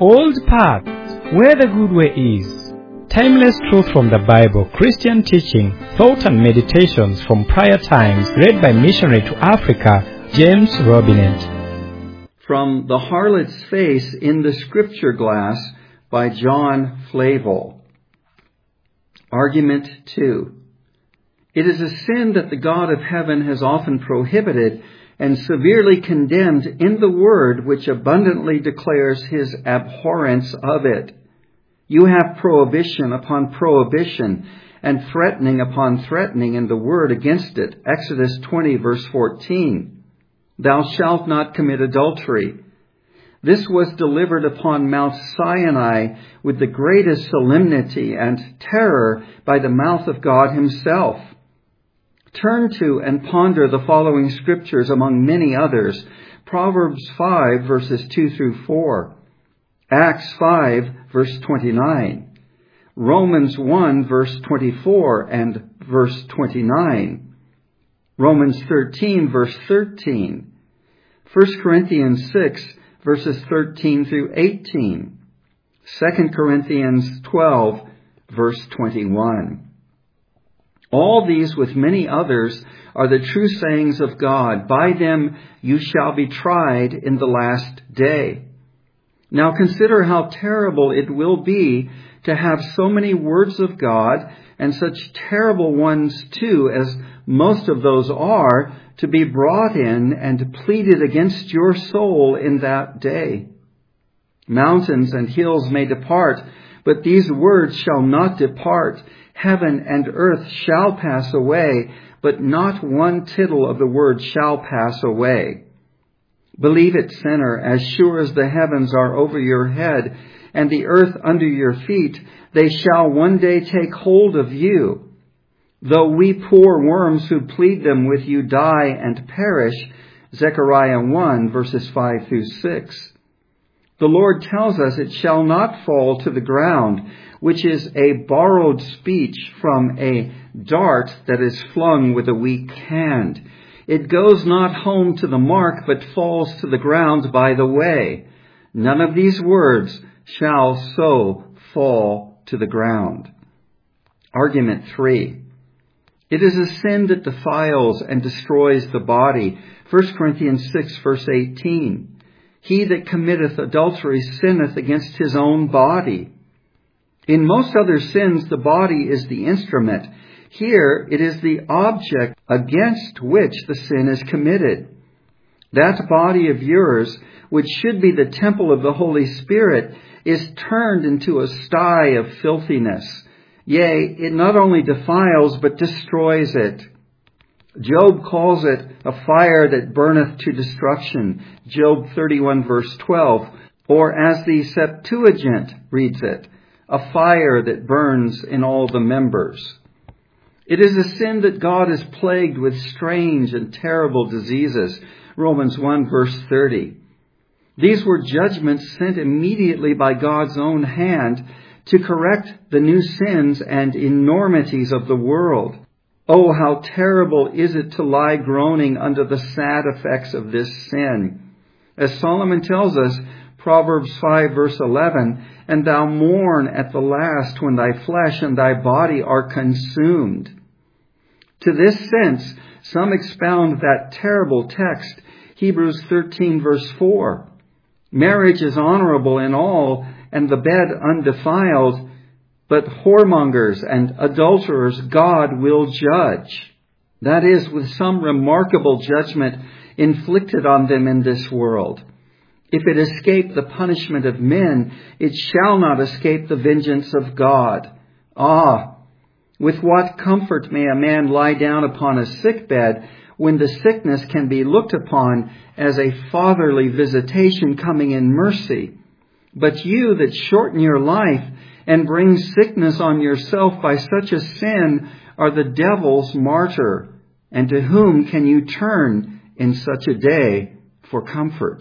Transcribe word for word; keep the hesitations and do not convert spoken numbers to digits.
Old paths, where the good way is. Timeless truth from the Bible, Christian teaching, thought and meditations from prior times, read by missionary to Africa, James Robinet. From The Harlot's Face in the Scripture Glass by John Flavel. Argument two. It is a sin that the God of heaven has often prohibited and severely condemned in the Word, which abundantly declares his abhorrence of it. You have prohibition upon prohibition and threatening upon threatening in the Word against it. Exodus twenty, verse fourteen. Thou shalt not commit adultery. This was delivered upon Mount Sinai with the greatest solemnity and terror by the mouth of God himself. Turn to and ponder the following scriptures among many others. Proverbs five, verses two through four. Acts five, verse twenty-nine. Romans one, verse twenty-four and verse twenty-nine. Romans thirteen, verse thirteen. First Corinthians six, verses thirteen through eighteen. Second Corinthians twelve, verse twenty-one. All these, with many others, are the true sayings of God. By them you shall be tried in the last day. Now consider how terrible it will be to have so many words of God, and such terrible ones too, as most of those are, to be brought in and pleaded against your soul in that day. Mountains and hills may depart, but these words shall not depart. Heaven and earth shall pass away, but not one tittle of the word shall pass away. Believe it, sinner, as sure as the heavens are over your head and the earth under your feet, they shall one day take hold of you. Though we poor worms who plead them with you die and perish, Zechariah one, verses five through six. The Lord tells us it shall not fall to the ground, which is a borrowed speech from a dart that is flung with a weak hand. It goes not home to the mark, but falls to the ground by the way. None of these words shall so fall to the ground. Argument three. It is a sin that defiles and destroys the body. First Corinthians six, verse eighteen. He that committeth adultery sinneth against his own body. In most other sins, the body is the instrument. Here, it is the object against which the sin is committed. That body of yours, which should be the temple of the Holy Spirit, is turned into a sty of filthiness. Yea, it not only defiles, but destroys it. Job calls it a fire that burneth to destruction. Job thirty-one, verse twelve. Or as the Septuagint reads it, a fire that burns in all the members. It is a sin that God is plagued with strange and terrible diseases. Romans one, verse thirty. These were judgments sent immediately by God's own hand to correct the new sins and enormities of the world. Oh, how terrible is it to lie groaning under the sad effects of this sin. As Solomon tells us, Proverbs five, verse eleven, and thou mourn at the last when thy flesh and thy body are consumed. To this sense, some expound that terrible text, Hebrews thirteen, verse four. Marriage is honorable in all, and the bed undefiled, but whoremongers and adulterers God will judge. That is, with some remarkable judgment inflicted on them in this world. If it escape the punishment of men, it shall not escape the vengeance of God. Ah, with what comfort may a man lie down upon a sick bed when the sickness can be looked upon as a fatherly visitation coming in mercy. But you that shorten your life and bring sickness on yourself by such a sin are the devil's martyr. And to whom can you turn in such a day for comfort?